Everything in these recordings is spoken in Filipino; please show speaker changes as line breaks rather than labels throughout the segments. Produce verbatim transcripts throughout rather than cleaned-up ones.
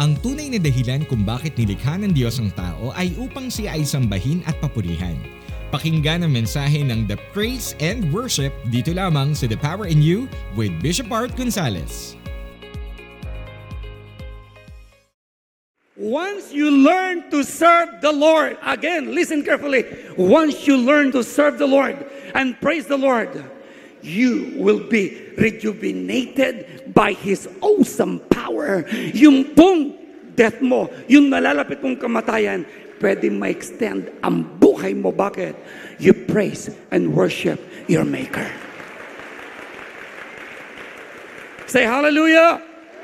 Ang tunay na dahilan kung bakit nilikha ng Diyos ang tao ay upang siya ay sambahin at papurihan. Pakinggan ang mensahe ng The Praise and Worship dito lamang sa The Power in You with Bishop Art Gonzalez.
Once you learn to serve the Lord, again, listen carefully. Once you learn to serve the Lord and praise the Lord, you will be rejuvenated by His awesome power. Yung pong death mo, yung nalalapit mong kamatayan, pwede ma-extend ang buhay mo. Bakit? You praise and worship your Maker. Say hallelujah!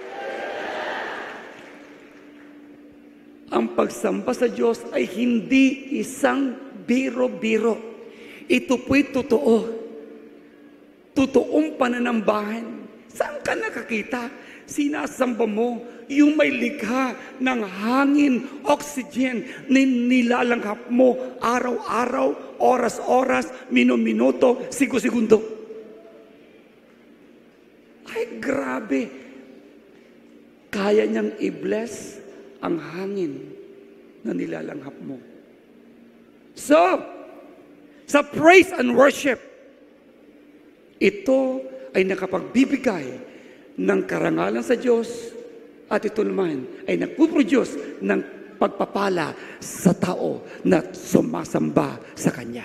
Ang pagsamba sa Diyos ay hindi isang biro-biro. Ito po'y totoo. Totoong pananambahan. Saan ka nakakita? Sinasamba mo yung may likha ng hangin, oxygen, nilalanghap mo araw-araw, oras-oras, minuminuto, sigo-segundo. Ay, grabe. Kaya niyang i-bless ang hangin na nilalanghap mo. So, sa praise and worship, ito ay nakapagbibigay ng karangalan sa Diyos at ito naman ay nagpuproduce ng pagpapala sa tao na sumasamba sa Kanya.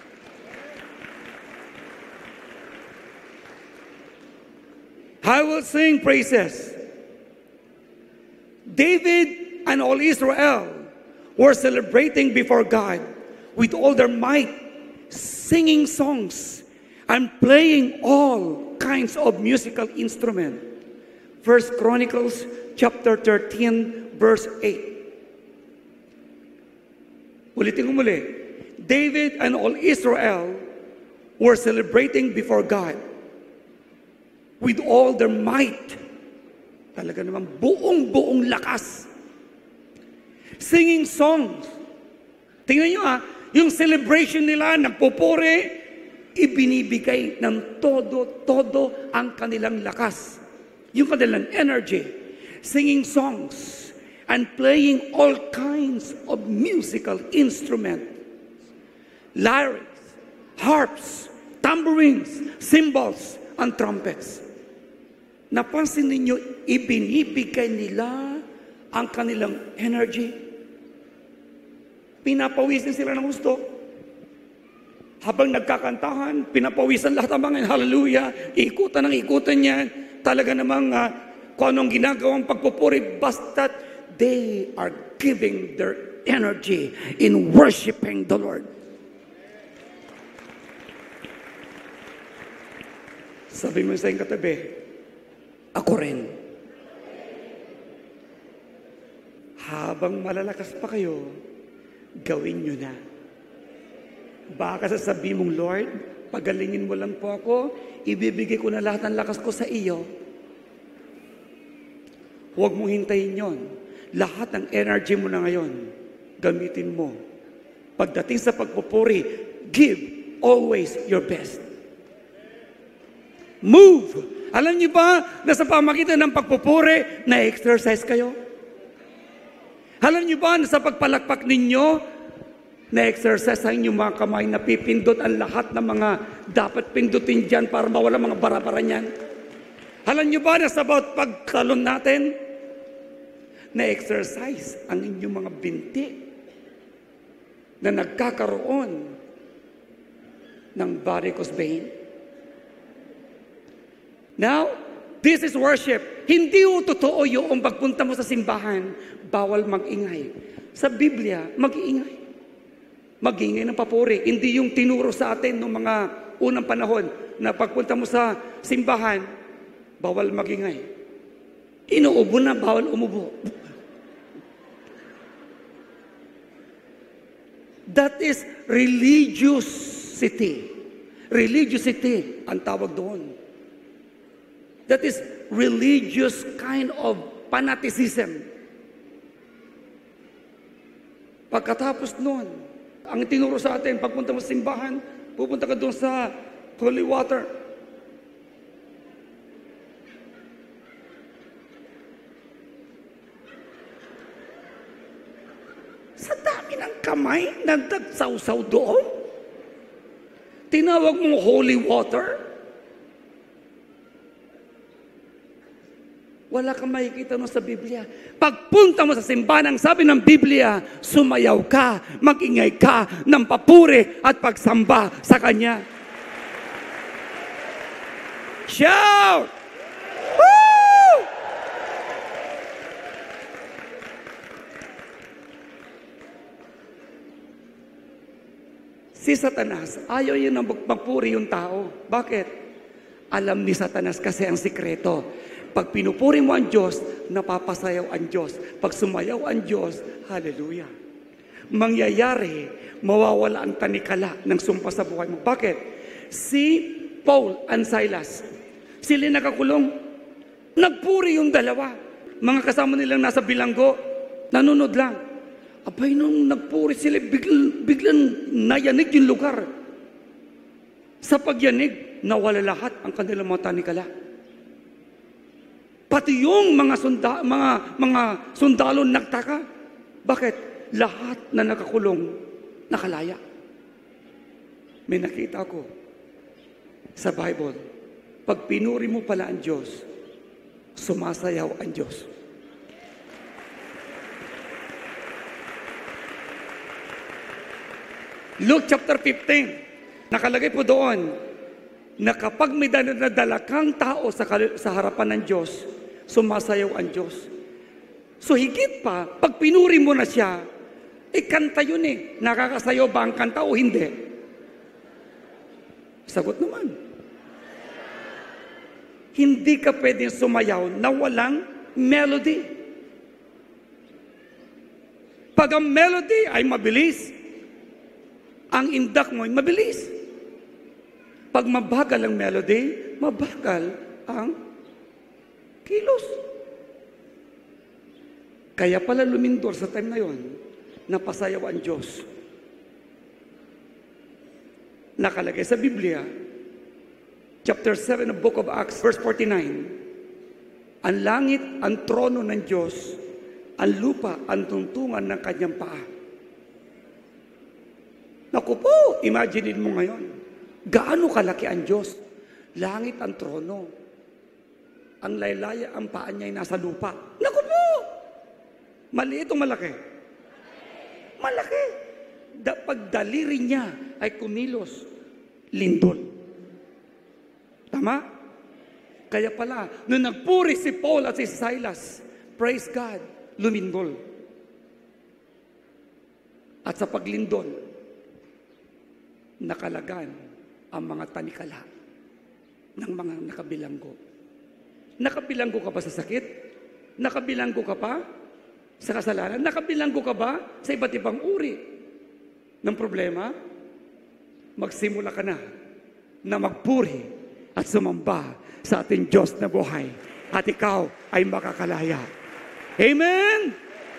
I will sing praises. David and all Israel were celebrating before God with all their might, singing songs and playing all kinds of musical instruments. First Chronicles chapter thirteen verse eight. Ulitin ko muli. David and all Israel were celebrating before God with all their might. Talaga naman buong-buong lakas. Singing songs. Tingnan nyo ah, yung celebration nila, nagpupuri, ibinibigay ng todo-todo ang kanilang lakas. Yung kanilang energy. Singing songs and playing all kinds of musical instruments. Lyres, harps, tambourines, cymbals, and trumpets. Napansin ninyo, ibinibigay nila ang kanilang energy. Pinapawisin sila ng gusto. Habang nagkakantahan, pinapawisan lahat ang mga hallelujah, ikutan ng ikutan niyan. Talaga namang uh, kung anong ginagawang pagpupuri, basta't they are giving their energy in worshiping the Lord. Sabi mo sa iyong katabi, ako rin. Habang malalakas pa kayo, gawin nyo na. Baka sasabihin mong, Lord, pagalingin mo lang po ako, ibibigay ko na lahat ng lakas ko sa iyo. Huwag mong hintayin yon. Lahat ng energy mo na ngayon, gamitin mo. Pagdating sa pagpupuri, give always your best. Move! Alam niyo ba na sa pamagitan ng pagpupuri, na-exercise kayo? Alam niyo ba na sa pagpalakpak ninyo, na-exercise ang inyong mga kamay, napipindot ang lahat ng mga dapat pindutin dyan para mawala mga bara-bara niyan. Alam niyo ba na sa bawat pagtalon natin, na-exercise ang inyong mga binti na nagkakaroon ng varicose vein. Now, this is worship. Hindi o totoo yung pagpunta mo sa simbahan, bawal mag-ingay. Sa Biblia, mag-ingay. Mag-ingay ng papuri. Hindi yung tinuro sa atin noong mga unang panahon na pagpunta mo sa simbahan, bawal mag-ingay. Inuubo na, bawal umubo. That is religiosity. Religiosity ang tawag doon. That is religious kind of fanaticism. Pagkatapos noon, ang tinuro sa atin, pagpunta mo sa simbahan, pupunta ka doon sa holy water. ng kamay na nagsawsaw doon? Tinawag mong holy water? Wala kang makikita mo sa Biblia. Pagpunta mo sa simbahan, ang sabi ng Biblia, sumayaw ka, mag-ingay ka ng papuri at pagsamba sa Kanya. Shout! Woo! Si Satanas, ayaw yun na magpapuri yung tao. Bakit? Alam ni Satanas kasi ang sikreto. Pag pinupuri mo ang Diyos, napapasayaw ang Diyos. Pag sumayaw ang Diyos, hallelujah. Mangyayari, mawawala ang tanikala ng sumpa sa buhay mo. Bakit? Si Paul and Silas, sila nakakulong. Nagpuri yung dalawa. Mga kasama nilang nasa bilanggo, nanunod lang. Abay, nung nagpuri sila, biglang, biglang nayanig yung lugar. Sa pagyanig, nawala lahat ang kanilang mga tanikala. Pati yung mga sunda, mga mga sundalo nagtaka. Bakit? Lahat na nakakulong nakalaya. May nakita ko sa Bible, pag pinuri mo pala ang Diyos, sumasayaw ang Diyos. Luke chapter fifteen, nakalagay po doon na kapag may nadala kang tao sa, sa harapan ng Diyos, sumasayaw ang Diyos. So higit pa, pag pinuri mo na siya, eh kanta yun eh. Nakakasayaw ba ang kanta o hindi? Sagot naman. Hindi ka pwedeng sumayaw na walang melody. Pag ang melody ay mabilis, ang indak mo ay mabilis. Pag mabagal ang melody, mabagal ang kilos. Kaya pala lumindor sa time na yon, napasayaw ang Diyos. Nakalagay sa Biblia, chapter seven of Book of Acts, verse forty-nine, ang langit, ang trono ng Diyos, ang lupa, ang tungtungan ng kanyang paa. Naku po, imaginein mo ngayon, gaano kalaki ang Diyos? Langit ang trono. Ang laylaya, ang paa niya ay nasa lupa. Naku po! Maliit o malaki? Malaki. Da, pagdaliri niya ay kumilos, lindol. Tama? Kaya pala, nung nagpuri si Paul at si Silas, praise God, lumindol. At sa paglindol, nakalagan ang mga tanikala ng mga nakabilanggo. Nakabilanggo ka ba sa sakit? Nakabilanggo ka pa sa kasalanan? Nakabilanggo ka ba sa iba't ibang uri ng problema? Magsimula ka na na magpuri at sumamba sa ating Diyos na buhay. At ikaw ay makakalaya. Amen!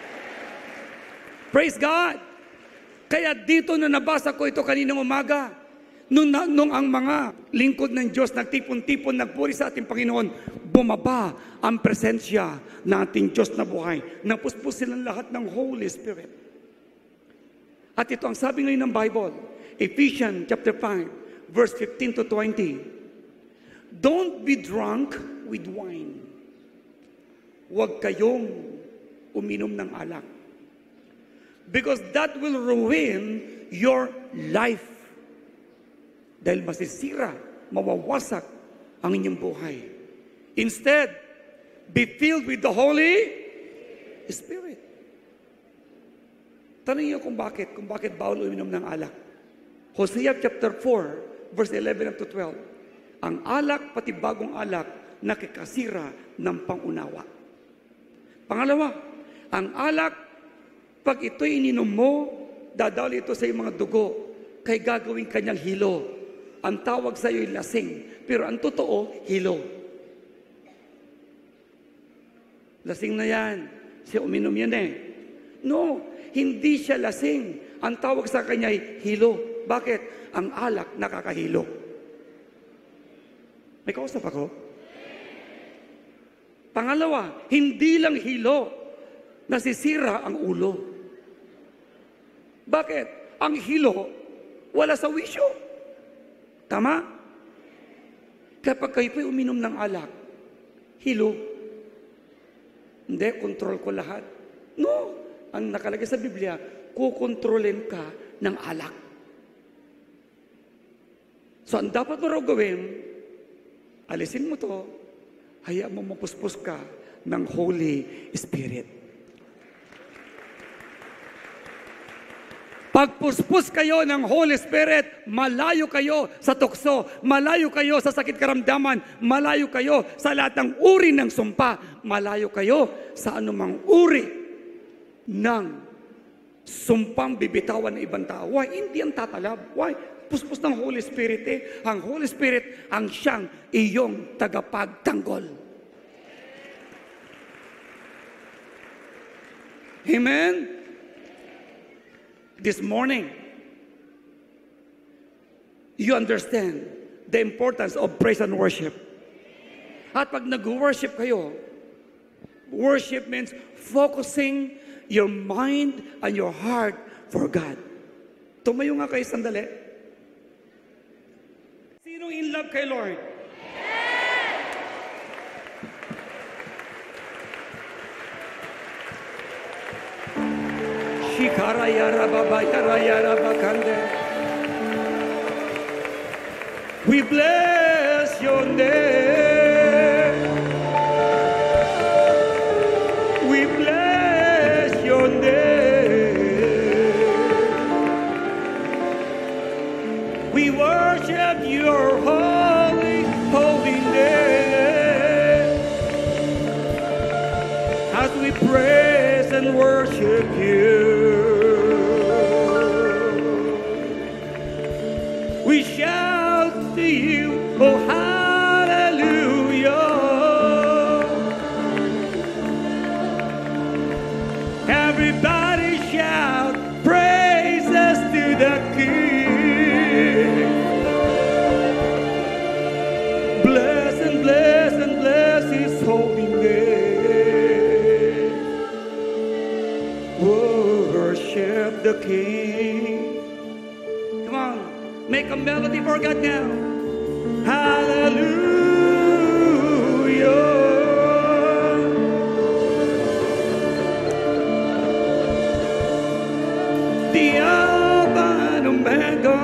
Praise God! Kaya dito na nabasa ko ito kaninang umaga, nung, nung ang mga lingkod ng Diyos nagtipon-tipon, nagpuri sa ating Panginoon, bumaba ang presensya ng ating Diyos na buhay. Napuspos silang lahat ng Holy Spirit. At ito ang sabi ngayon ng Bible, Ephesians chapter five, verse fifteen to twenty. Don't be drunk with wine. Huwag kayong uminom ng alak. Because that will ruin your life. Dahil masisira, mawawasak ang inyong buhay. Instead, be filled with the Holy Spirit. Tanong niyo kung bakit, kung bakit bawal uminom ng alak. Hosea chapter four, verse eleven up to twelve. Ang alak, pati bagong alak, nakikasira ng pangunawa. Pangalawa, ang alak, pag ito'y ininom mo, dadali ito sa iyong mga dugo, kay gagawin kanyang hilo. Ang tawag sa iyo ay lasing, pero ang totoo, hilo. Lasing na yan. Siya uminom yan eh. No, hindi siya lasing. Ang tawag sa kanya ay hilo. Bakit? Ang alak nakakahilo. May kausap ako? Pangalawa, hindi lang hilo, nasisira ang ulo. Bakit? Ang hilo, wala sa wisyo. Tama? Kapag kayo po'y uminom ng alak, hilo. Hindi, control ko lahat. No. Ang nakalagay sa Biblia, kukontrolin ka ng alak. So, ang dapat mo raw gawin, alisin mo to, hayaan mo mapuspos ka ng Holy Spirit. Pagpuspos kayo ng Holy Spirit, malayo kayo sa tukso, malayo kayo sa sakit karamdaman, malayo kayo sa lahat ng uri ng sumpa, malayo kayo sa anumang uri ng sumpang bibitawan ng ibang tao. Why? Hindi ang tatalab. Why? Puspos ng Holy Spirit eh. Ang Holy Spirit ang siyang iyong tagapagtanggol. Amen? This morning, you understand the importance of praise and worship. At pag nag-worship kayo, worship means focusing your mind and your heart for God. Tumayo nga kayo sandali. Sinong in love kay Lord? Shikara yara baba yara yara bakande. We bless your name. We bless your name. We worship your holy, holy name. As we praise and worship you, we shout to you, oh hallelujah. Everybody shout praises to the King. Bless and bless and bless his holy name. Worship the King. Come on. Make a melody for God now. Hallelujah. The Alpha and Omega,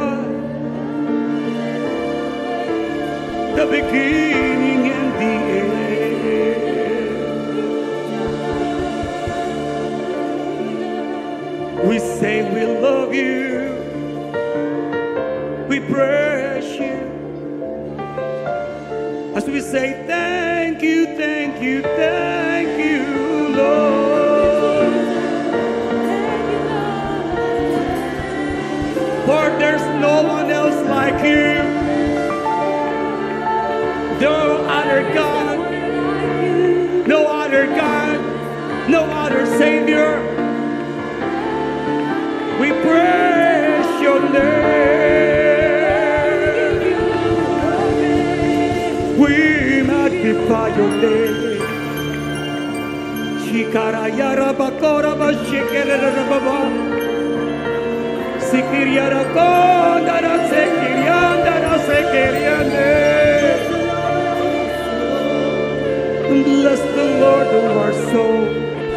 the beginning and the end. We say we love you. We praise you. As we say thank you, thank you, thank you, Lord. For there's no one else like you. No other God. No other God. No other Savior. We praise your name. We magnify your name. Shikara yara bakora ba shikere baba. Sikiriara kondara sekiriandara sekiriane. Bless the Lord of our soul.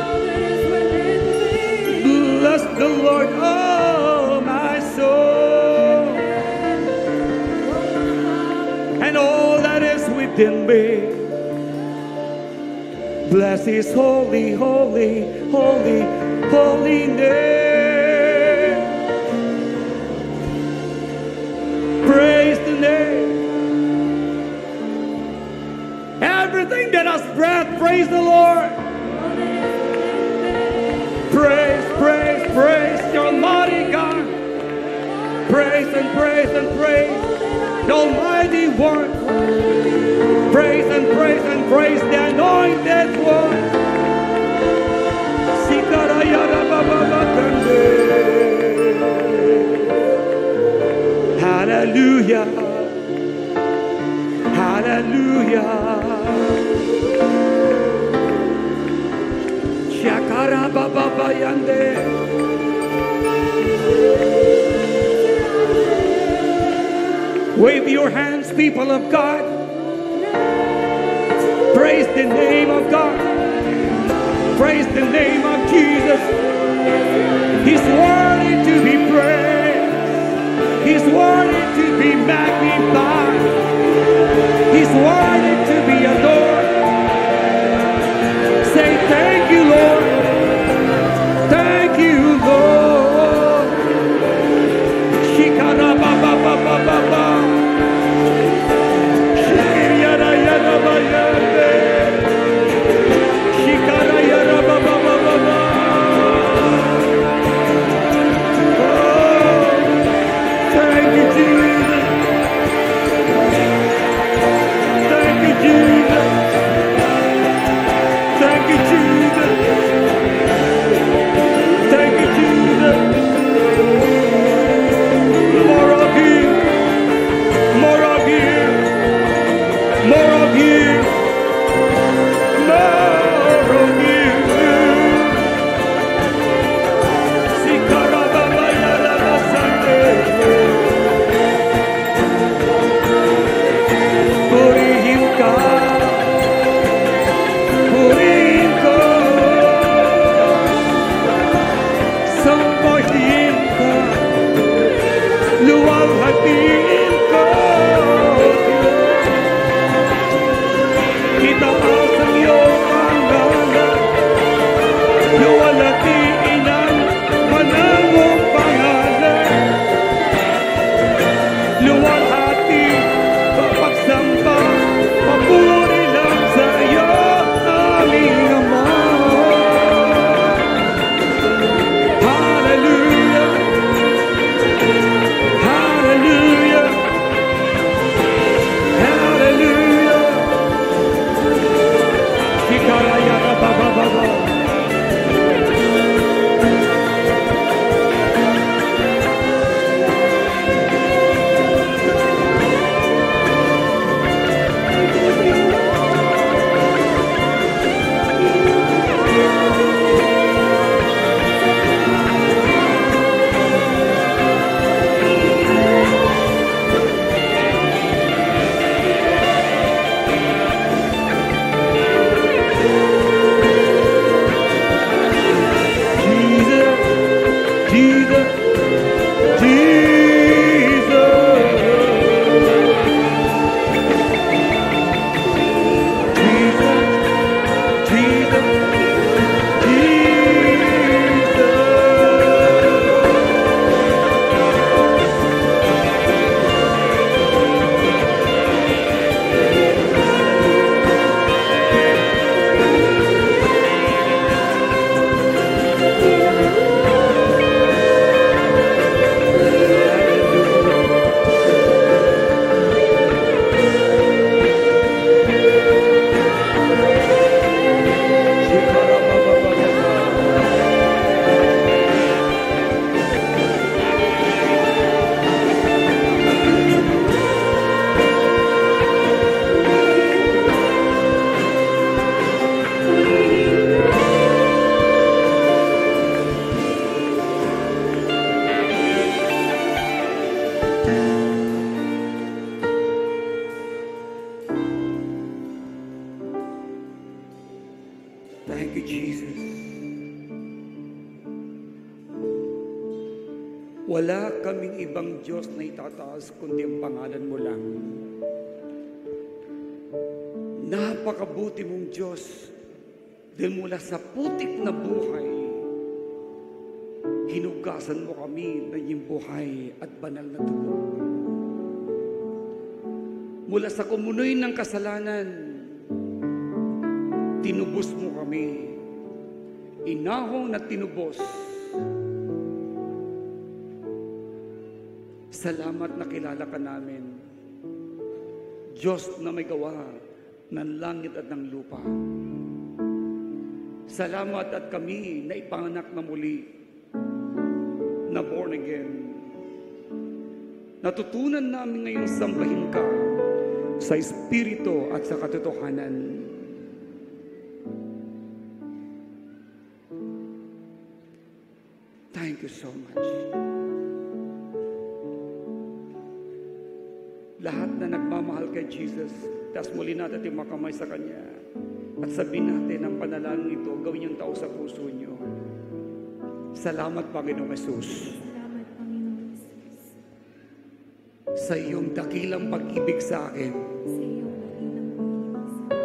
Bless the Lord, oh my soul, and all that is within me. Bless his holy, holy, holy, holy name. Praise the name. Everything that has breath, praise the Lord. Praise, praise, praise your mighty God. Praise and praise and praise the Almighty One. Praise and praise and praise the Anointed One. Hallelujah. Hallelujah. Shakara Baba Bayande. Wave your hands, people of God. Praise the name of God. Praise the name of Jesus. He's worthy to be praised. He's worthy to be magnified. He's worthy to be adored. Say thank you, Lord. Thank you, Lord. Shikara ba ba ba ba ba ba. Shikara yara ba yara. Shikara yara ba ba ba ba ba. Oh, thank you, Jesus. Thank you, Jesus. Thank you, Jesus. Thank you, Jesus. More of you. More of you. More of you. More of you. Sikarababa-yalabasante. Purihin ka. Purihin ko. Sambahin ka. Luwalhatiin ko. Itaas ang iyong pangalan. Luwalhatiin ang manangong pangalan. Luwalhati, papagsamba, papuri lang sa iyo, aming Ama. Hallelujah. Hallelujah. Hallelujah. Shikaraya ba ba ba ba. Jesus, Jesus, Jesus, Jesus, Thank you, Jesus. Wala kaming ibang Diyos na itataas kundi ang pangalan mo lang. Napakabuti mong Diyos dahil mula sa putik na buhay, hinugasan mo kami ng iyong buhay at banal na dugo. Mula sa kumunoy ng kasalanan, tinubos mo kami. Inahong na tinubos. Salamat na kilala ka namin. Diyos na may gawa ng langit at ng lupa. Salamat at kami na ipanganak na muli, na born again. Natutunan namin ngayon sambahin ka sa Espiritu at sa katotohanan. Thank you so much. Lahat na nagmamahal kay Jesus, taas muli natin yung mga kamay sa Kanya. At sabihin natin ang panalangin ito, gawin yung tao sa puso niyo. Salamat, Panginoong Yesus.
Salamat, Panginoon Jesus.
Sa iyong dakilang pag-ibig sa akin.
Sa iyong dakilang pag-ibig sa akin.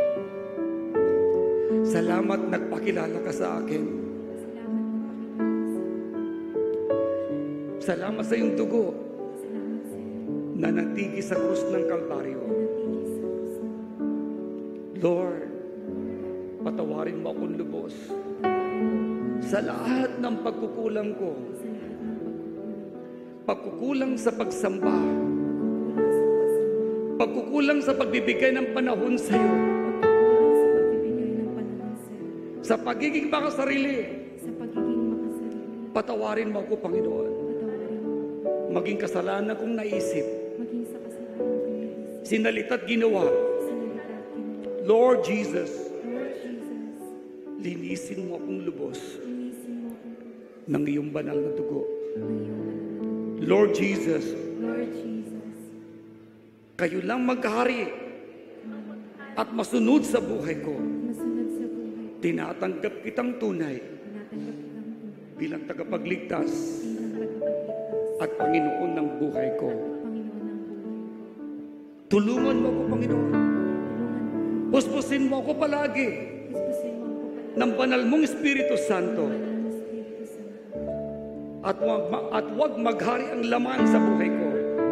Salamat, nagpakilala ka sa akin.
Salamat na pakilala sa akin.
Salamat sa iyong dugo
Salamat sa iyo.
na natigi sa krus ng Kalbaryo.
Nanatili sa puso.
Lord, patawarin mo akong lubos sa lahat ng pagkukulang ko.
Sa lahat ng pagkukulang.
Pagkukulang sa pagsamba.
Pagkukulang sa pagsamba.
Pagkukulang sa pagbibigay ng panahon sa iyo.
Pagkukulang sa pagbibigay ng panahon sa iyo.
Sa pagiging makasarili.
Sa pagiging makasarili.
Patawarin mo ako, Panginoon.
Patawarin mo.
Maging kasalanan kong naisip,
Maging sa kasalanan kong naisip.
sinalita't ginawa.
Salita at ginawa.
Lord Jesus,
Lord Jesus,
linisin mo akong lubos
linisin mo ako
ng iyong banal na dugo.
ng iyong banal.
Lord Jesus,
Lord Jesus,
kayo lang maghari at masunod sa buhay ko.
masunod sa buhay.
Tinatanggap kitang tunay
Tinatanggap kitang tunay
bilang tagapagligtas
bilang tagapagligtas
at Panginoon ng buhay ko.
at Panginoon ng buhay ko.
Tulungan mo ako, Panginoon.
Tulungan mo ako.
Puspusin mo ako palagi
Puspusin mo ako pala
ng banal mong Espiritu Santo
ng Espiritu Santo.
at wag, at wag maghari ang laman sa buhay ko.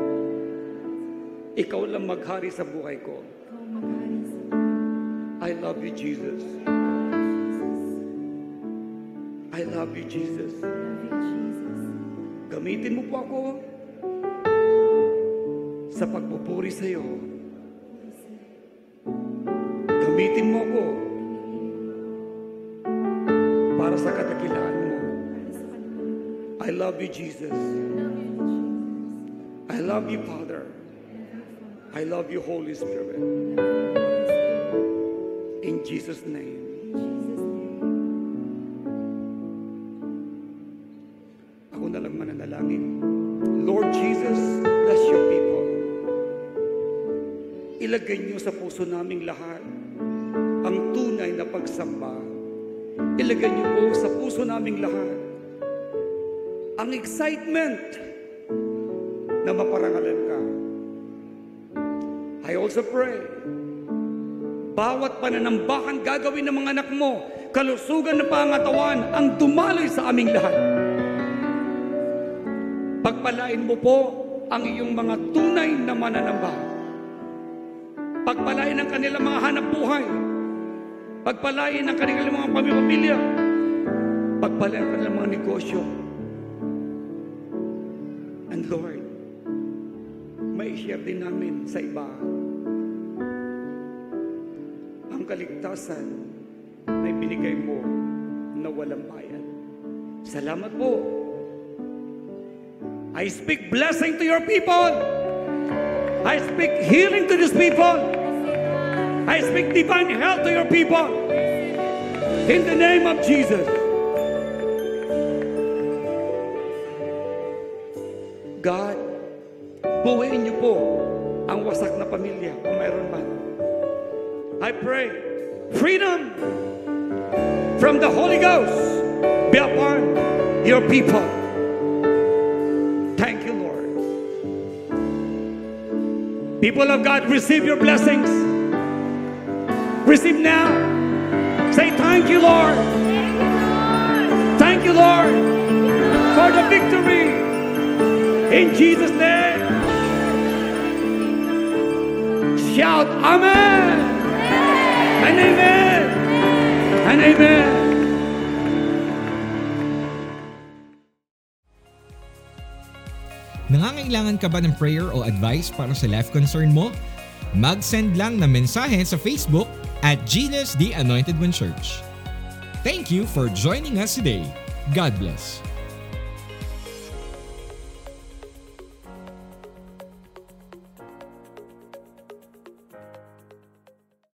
Ikaw lang maghari sa buhay ko.
Ikaw maghari sa buhay.
I love you, Jesus. I love you, Jesus.
Love you, Jesus.
Gamitin mo po ako sa pagpupuri sa iyo. Gamitin mo ako para sa kadakilaan mo.
Para sa kaluwalhatian.
I love you, Jesus.
Love you, Jesus.
I love you, Father.
Love you, Father.
I love you, Holy Spirit.
Love you, Holy Spirit.
In Jesus' name.
In Jesus' name.
Ako na lang mananalangin. Lord Jesus, bless your people. Ilagay niyo sa puso naming lahat ang tunay na pagsamba. Ilagay niyo po sa puso naming lahat ang excitement na maparangalan ka. I also pray, bawat pananambahan gagawin ng mga anak mo, kalusugan ng pangatawan ang dumaloy sa aming lahat. Pagpalain mo po ang iyong mga tunay na mananamba. Pagpalain ang kanilang mga hanap buhay. Pagpalain ang kanilang mga pamilya. Pagpalain ang kanilang mga negosyo. And Lord, may share din namin sa iba ang kaligtasan na ibinigay mo na walang bayad. Salamat po. I speak blessing to your people. I speak healing to these people. I speak divine health to your people. In the name of Jesus. God, buuin niyo po ang wasak na pamilya kung mayroon man. I pray freedom from the Holy Ghost be upon your people. Thank you, Lord. People of God, receive your blessings. Receive now. Say thank you, Lord. Thank you, Lord, for the victory. In Jesus' name. Shout Amen. And Amen. And Amen.
Nangangailangan ka ba ng prayer o advice para sa life concern mo? Mag-send lang na mensahe sa Facebook at Gilas The Anointed One Church. Thank you for joining us today. God bless.